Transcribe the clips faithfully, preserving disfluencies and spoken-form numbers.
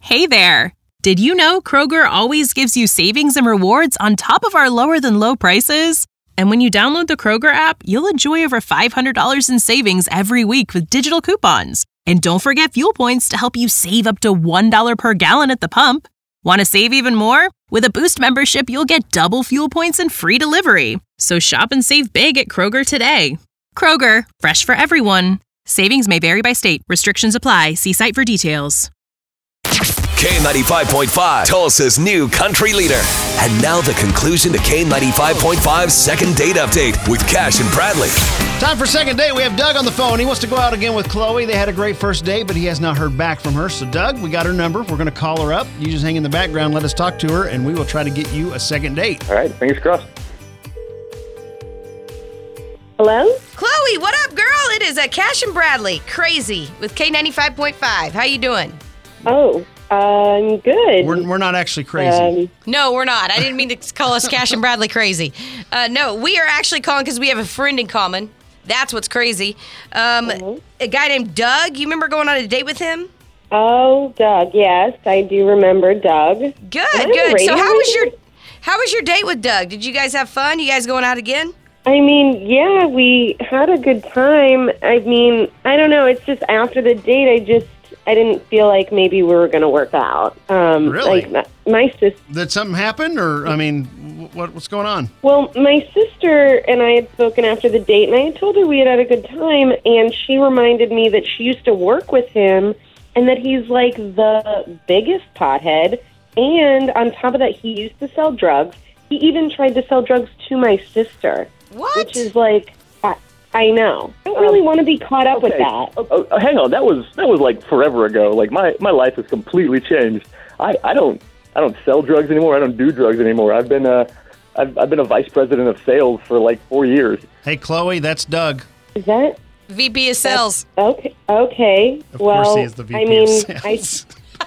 Hey there! Did you know Kroger always gives you savings and rewards on top of our lower-than-low prices? And when you download the Kroger app, you'll enjoy over five hundred dollars in savings every week with digital coupons. And don't forget fuel points to help you save up to one dollar per gallon at the pump. Want to save even more? With a Boost membership, you'll get double fuel points and free delivery. So shop and save big at Kroger today. Kroger, fresh for everyone. Savings may vary by state. Restrictions apply. See site for details. K ninety-five point five, Tulsa's new country leader. And now the conclusion to K ninety-five point five's second date update with Cash and Bradley. Time for second date. We have Doug on the phone. He wants to go out again with Chloe. They had a great first date, but he has not heard back from her. So, Doug, we got her number. We're going to call her up. You just hang in the background, let us talk to her, and we will try to get you a second date. All right, fingers crossed. Hello? Chloe, what up, girl? It is uh, Cash and Bradley, crazy, with K ninety-five point five. How you doing? Oh, I'm good. We're, we're not actually crazy. Um, No, we're not. I didn't mean to call us Cash and Bradley crazy. Uh, no, we are actually calling because we have a friend in common. That's what's crazy. Um, Mhm. A guy named Doug. You remember going on a date with him? oh, Doug, yes, I do remember Doug. Good, Am I good. radio So how was your radio? how was your date with Doug? Did you guys have fun? You guys going out again? I mean, yeah, we had a good time. I mean, I don't know. It's just after the date, I just, I didn't feel like maybe we were going to work out. Um, Really? Like, my, my sister, Did something happen, or, I mean, what, what's going on? well, my sister and I had spoken after the date, and I had told her we had had a good time, and she reminded me that she used to work with him, and that he's like the biggest pothead, and on top of that, he used to sell drugs. He even tried to sell drugs to my sister, What? which is like, I, I know. I don't really want to be caught up with Okay. that. Oh, oh, hang on, that was that was like forever ago. Like my, my life has completely changed. I, I don't I don't sell drugs anymore. I don't do drugs anymore. I've been a I've, I've been a vice president of sales for like four years. Hey, Chloe, that's Doug. Is that V P of sales. okay? Okay. Of well, course he is the V P I mean, of I, sales.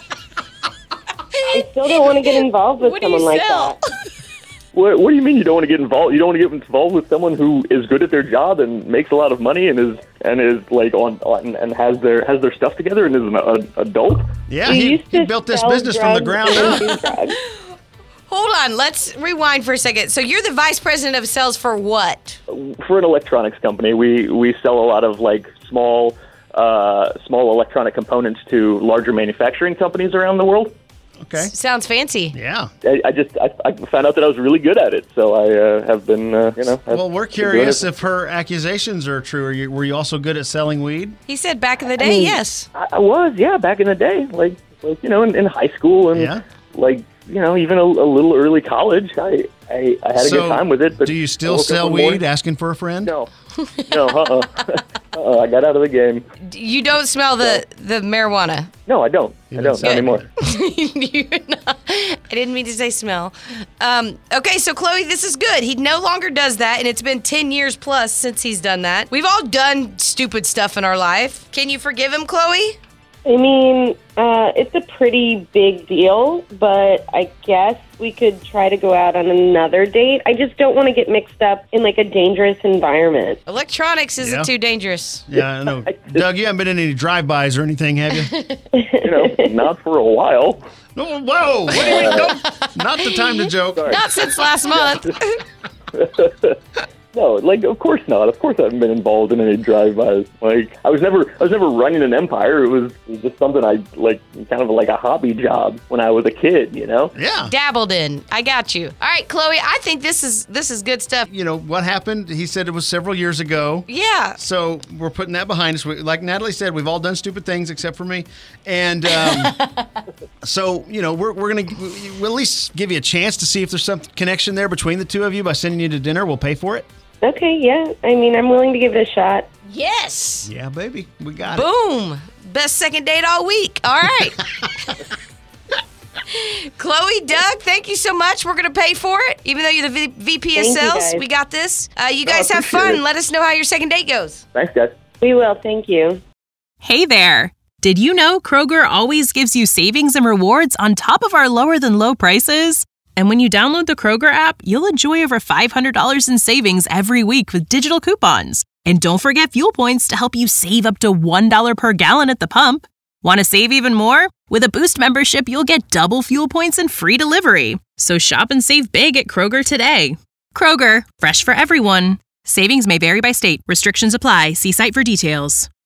I still don't want to get involved with What do you someone like sell? that. What, what do you mean you don't want to get involved? You don't want to get involved with someone who is good at their job and makes a lot of money and is and is like on, on and has their has their stuff together and is an a, adult. Yeah, You he, used he to built this sell business from the drugs ground and up. do drugs. Hold on. Let's rewind for a second. So you're the vice president of sales for what? For an electronics company, we we sell a lot of like small uh, small electronic components to larger manufacturing companies around the world. Okay. Sounds fancy. Yeah. I, I just I, I found out that I was really good at it, so I uh, have been uh, you know. have Well, we're been doing curious it. if her accusations are true. Are you, were you also good at selling weed? He said back in the day, yes. I, I was, yeah, back in the day, like like you know, in, in high school and Yeah. like you know, even a, a little early college. I I, I had a so, good time with it. But do you I still woke up sell one weed, morning- asking for a friend? No, no, uh, uh uh, I got out of the game. You don't smell the, the marijuana. No, I don't. You I don't don't sell not anymore. You're not- I didn't mean to say smell. Um, okay, so Chloe, this is good. He no longer does that, and it's been ten years plus since he's done that. We've all done stupid stuff in our life. Can you forgive him, Chloe? I mean, uh, it's a pretty big deal, but I guess we could try to go out on another date. I just don't want to get mixed up in like a dangerous environment. Electronics isn't Yeah. too dangerous. Yeah, I know. Doug, you haven't been in any drive-bys or anything, have you? You know, not for a while. No, whoa! What do you mean? Don't, not the time to joke. Not since last month. No, like of course not. Of course I haven't been involved in any drive-bys. Like I was never, I was never running an empire. It was, it was just something I like, kind of like a hobby job when I was a kid. You know. Yeah. Dabbled in. I got you. All right, Chloe, I think this is this is good stuff. You know, what happened? He said it was several years ago. Yeah. So we're putting that behind us. We, like Natalie said, we've all done stupid things except for me. And um, so, you know, we're, we're going to we'll at least give you a chance to see if there's some connection there between the two of you by sending you to dinner. We'll pay for it. Okay, yeah. I mean, I'm willing to give it a shot. Yes. Yeah, baby. We got it. Boom. Best second date all week. All right. Chloe, Doug, thank you so much. We're going to pay for it. Even though you're the v- VP of Thank you, sales, guys. we got this. Uh, you No, I guys have appreciate fun. it. Let us know how your second date goes. Thanks, guys. We will. Thank you. Hey there! Did you know Kroger always gives you savings and rewards on top of our lower-than-low prices? And when you download the Kroger app, you'll enjoy over five hundred dollars in savings every week with digital coupons. And don't forget fuel points to help you save up to one dollar per gallon at the pump. Want to save even more? With a Boost membership, you'll get double fuel points and free delivery. So shop and save big at Kroger today. Kroger, fresh for everyone. Savings may vary by state. Restrictions apply. See site for details.